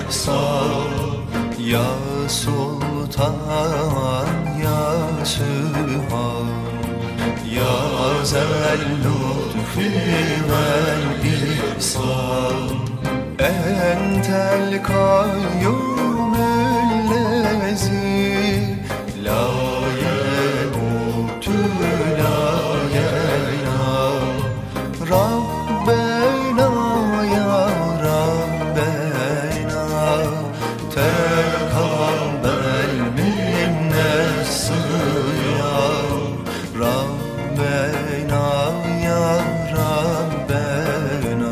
ihsan. Ya Sultan ya Sübhan, ya zel lütfi vel ihsan. Entel kayyumüllezi la yemutu la yenam. Rabbena ya Rabbena tekabbel minne sıyam. Rabbena ya Rabbena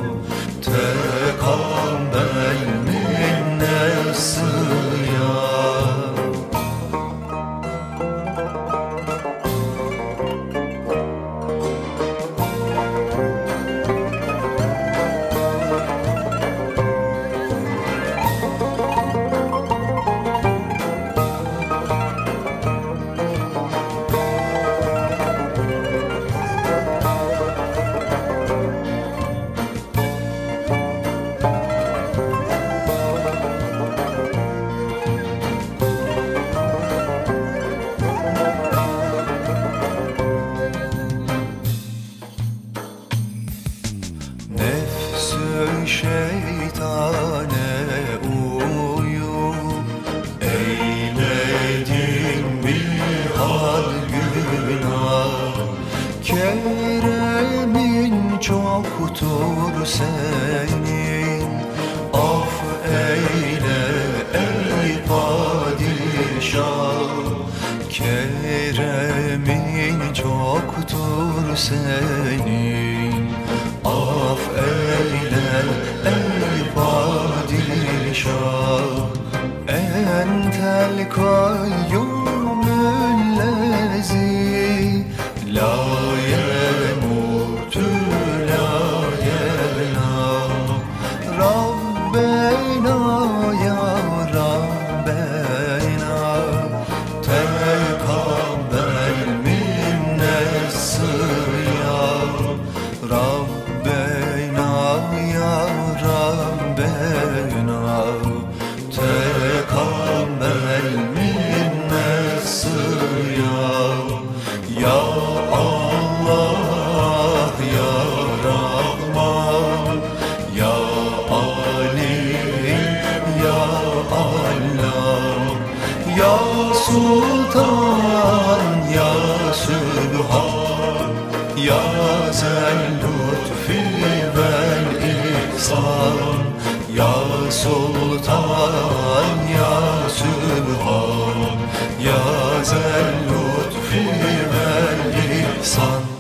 tekabbel minne sıyam. Nefsü şeytane uyup eyledim bir hal günah. Keremin çoktur senin, af eyle ey padişah. Keremin çoktur senin, af eyle ey padişah. Entel kayyumüllezi la yemutu la yenam. Rabbena ya Rabbena tekabbel minne sıyam. Rabbena ya Rabbena tekabbel minne sıyam. Ya Allah ya Rahman ya Alim ya Allah. Ya Sultan ya Sübhan, ya zel lütfi vel ihsan. Ya Sultan ya Sübhan, ya zel lütfi vel ihsan.